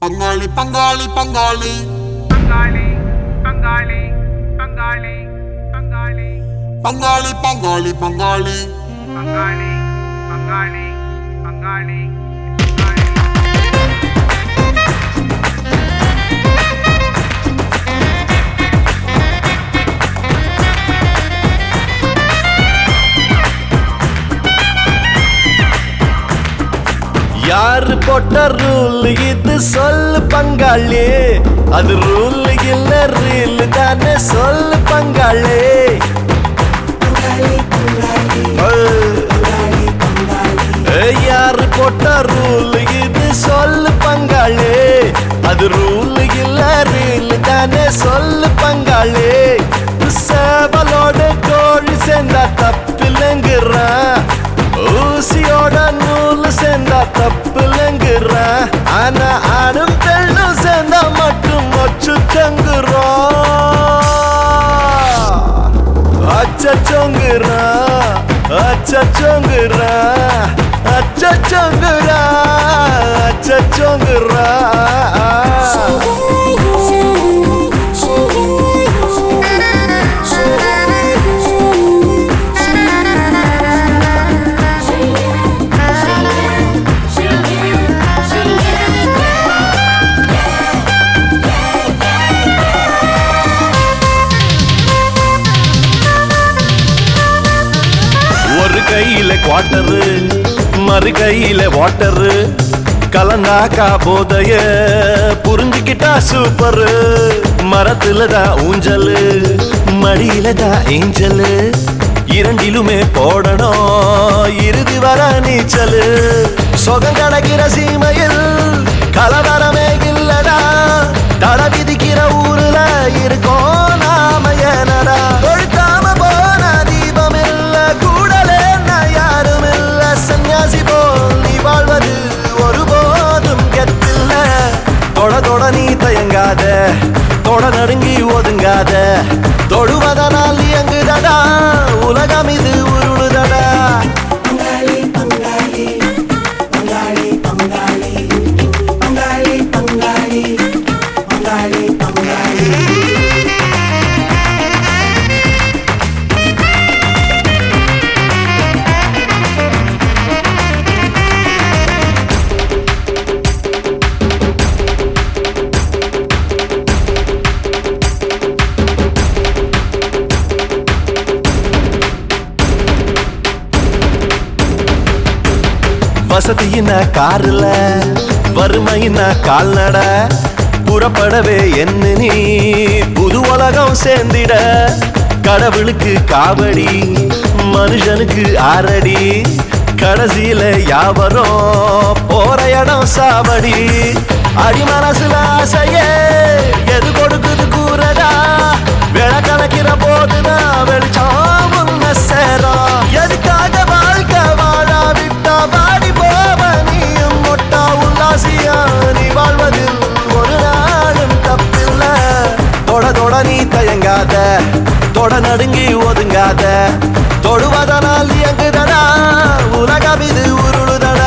பங்காளி பங்காளி பங்காளி பங்காளி பங்காளி பங்காளி பங்காளி பங்காளி பங்காளி பங்காளி பங்காளி பங்காளி பங்காளி யாரு போட்ட ரூல் இது சொல்லு பங்காளி, அது ரூல் இல்ல ரீல் தானே சொல்லு பங்காளி. யாரு போட்ட ரூல் இது சொல்லு பங்காளி, அது ரூல் இல்ல ரீல் தானே சொல்லு பங்காளி. சேவலோட கோழி சேர்ந்தா தப்பில்லைங்கிறான், ஊசியோட நூல் சேர்ந்தா தப்புலங்குறான். ஆனா ஆணும் பெண்ணும் சேர்ந்தா மட்டும் ஒச்சுச்சங்குறோம், அச்சச்சொங்குறான் அச்சச்சொங்குறான் அச்சச்சொங்குறான் அச்சச்சொங்குறான். ஒரு கையில குவார்டரு மறு கையில வாட்டரு, கலந்தாக்கா போதைய புரிஞ்சுக்கிட்டா சூப்பரு. மரத்துல தான் ஊஞ்சலு மடியில தான் ஏஞ்சலு, இரண்டிலுமே போடணும் இறுதி வர நீச்சலு. சொகம் கிடைக்கிற சீமையில் கலவரமே இல்லடா, தட விதிக்கிற ஊருல இருக்கோம் நாம ஏனடா. கொழுத்தாம போன தீபம் இல்ல கூடலே யாரும் இல்ல, சன்னியாசி போல் நீ வாழ்வது ஒருபோதும் கெத்தில்ல. தொட தொட நீ தயங்காத, தொட நடுங்கி ஒதுங்காத, தொடுவதனால் இயங்குதடா உலகம் இது உருளுதடா. வசதியின காருல வறுமையின கால்நட, புறப்படவே என்ன நீ புது உலகம் சேர்ந்திட. கடவுளுக்கு காவடி மனுஷனுக்கு ஆரடி, கடைசியில யாவரும் போற இடம் சாவடி. அடி மனசுல ஆசையே எது கொடுக்குது கூறடா, விள கணக்கிற போதுதான் வெளிச்சம் உன்ன சேரும். எதுக்காக வாழ்க்கை வாழா விட்டா வாடி போவ நீயும் மொட்டா உல்லாசியா, நீ வாழ்வதில் ஒரு நாளும் தப்பில்ல. தொட தொட நீ தயங்காத, தொட நடுங்கி ஒதுங்காத, தொடுவதனால் இயங்குதடா உலகம் இது உருளுதடா.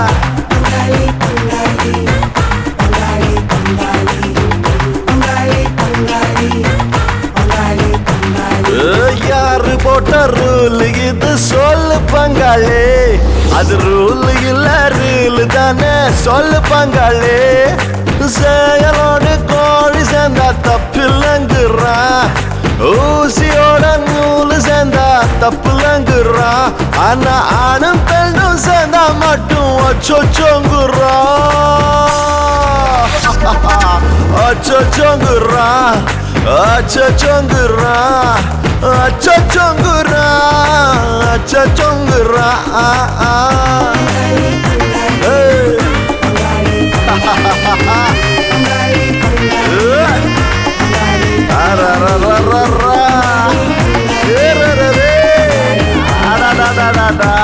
யாரு போட்ட ரூல் இது சொல்லு பங்காளி, அது ரூல் இல்ல ரீல் தானே சொல்லு பங்காளி. செயலோடு கோழி சேர்ந்தா தப்பில்லைங்கிறான், ஊசியோட நூல் சேர்ந்தா தப்புலங்குறான். ஆனா ஆணும் பெண்ணும் சேர்ந்தா மட்டும் அச்சொச்சொங்குறான் அச்சொச்சொங்குறான் அச்சொச்சொங்குறான் அச்சொச்சொங்குறான் அச்சொச்சொங்குறான். Da da da da da.